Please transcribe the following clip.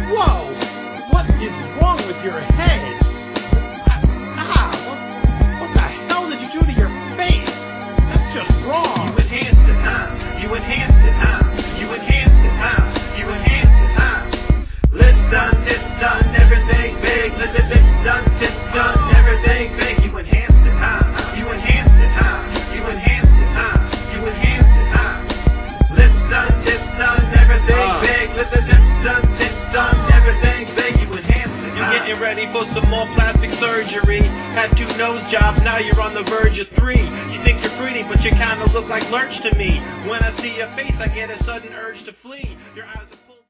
Whoa! What is wrong with your head? What the hell did you do to your face? That's just wrong. You enhanced it, huh? You enhanced it, huh? You enhanced it, huh? You enhanced it, huh? Lips done, tits done, everything big. Lips done, tits done, everything big. You enhanced it, huh? You enhanced it, huh? You enhanced it, huh? You enhanced it, huh? Lips done, tits done, everything big. Lips done, tits done, everything big. You enhanced it, You're getting ready for some more plastic surgery. Had 2 nose jobs, now you're on the verge of 3. You think you're pretty, but you kinda look like Lurch to me. When I see your face, I get a sudden urge to flee. Your eyes are